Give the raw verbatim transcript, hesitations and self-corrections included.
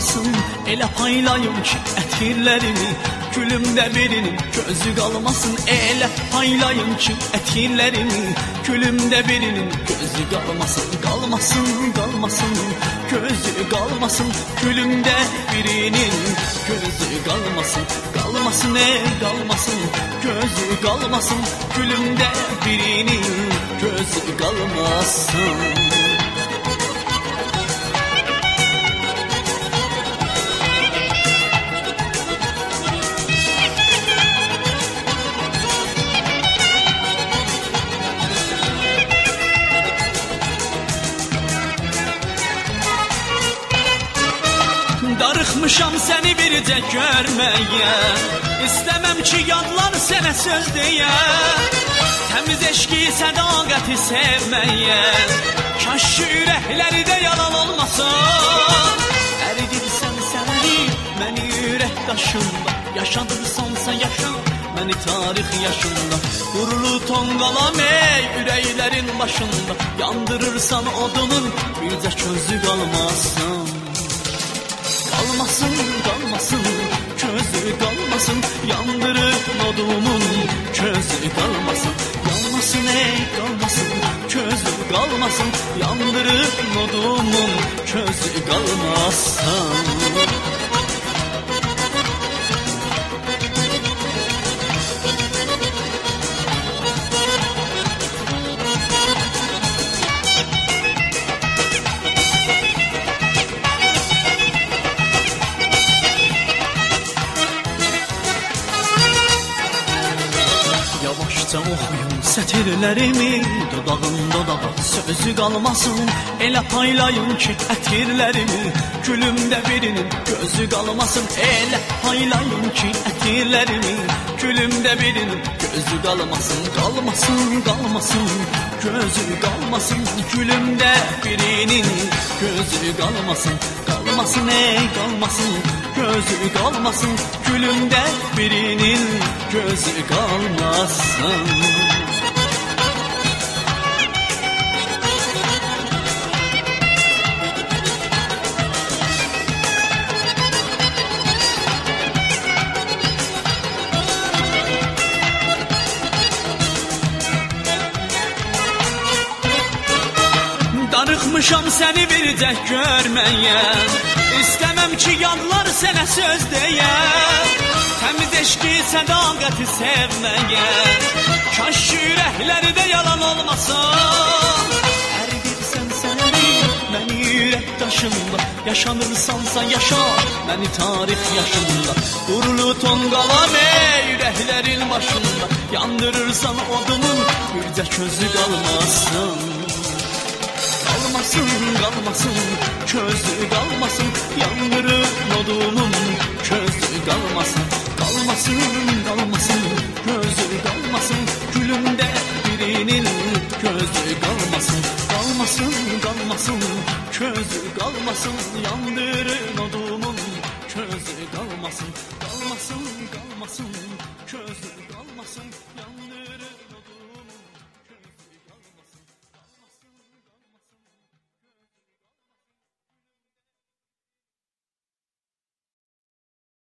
qalmasın. Elə paylayım ki ətirlərimi, gülümdə birinin gözü qalmasın. Elə paylayım ki ətirlərimi, gülümdə birinin gözü qalmasın. Qalmasın, qalmasın, gözü qalmasın, gülümdə birinin gözü qalmasın. Qalmasın, ey qalmasın, gözü qalmasın, gülümdə birinin gözü qalmasın. Darıxmışam səni bircə görməyə, İstəməm ki yadlar sənə söz deyə. Təmiz eşqi sədaqəti sevməyə, kaş ürəkləri də yalan olmasın. Əridirsən səni məni ürək daşında, yaşadırsansa yaşa məni tarix yaşında. Qurulu tonqalam ey ürəklərin başında, yandırırsan odunun bircə közü qalmasın. Qalmasın, qalmasın, közü qalmasın, yandırıb odumun közü qalmasın. Qalmasın, ey qalmasın, közü qalmasın, yandırıb odumun közü qalmasın. Yavaşca oxuyun sətirlərimi, dodağın dodağa sözü qalmasın. Elə paylayın ki ətirlərimi, gülümdə birinin gözü qalmasın. Elə paylayın ki ətirlərimi, gülümdə birinin gözü qalmasın. Qalmasın, qalmasın, gözü qalmasın, gülümdə birinin gözü qalmasın. Qalmasın, ey qalmasın, gözü qalmasın, gülümdə birinin gözü qalmasın. Darıxmışam səni bircə görməyə, İstəməm ki yadlar sənə söz deyə. Təmiz eşqi sədaqəti sevməyə, kaş ürəkləri də yalan olmasın. Əridirsən səni məni ürək daşında, yaşanırsansa yaşa məni tarix yaşında. Qurulu tonqalam ey ürəklərin başında, yandırırsan odumun bircə közü qalmasın. Qalmasın, qalmasın, közü qalmasın, yandırıb odumun közü qalmasın. Qalmasın, qalmasın, gözü qalmasın, gülümdə birinin gözü qalmasın. Qalmasın, qalmasın, közü qalmasın, yandırıb